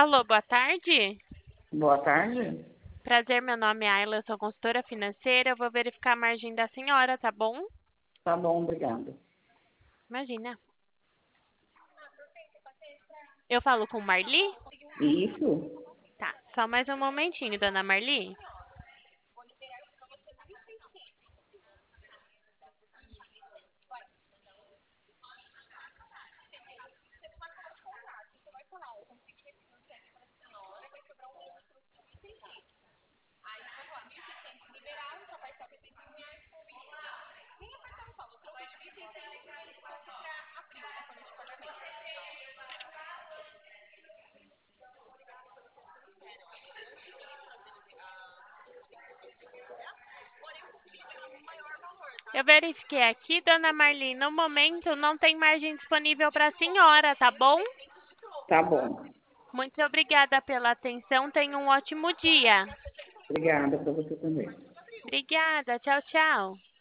Alô, boa tarde. Boa tarde. Prazer, meu nome é Ayla, eu sou consultora financeira. Eu vou verificar a margem da senhora, tá bom? Tá bom, obrigada. Imagina. Eu falo com Marli? Isso? Tá, só mais um momentinho, dona Marli. Eu verifiquei aqui, dona Marli, no momento não tem margem disponível para a senhora, tá bom? Tá bom. Muito obrigada pela atenção, tenha um ótimo dia. Obrigada para você também. Obrigada, tchau, tchau.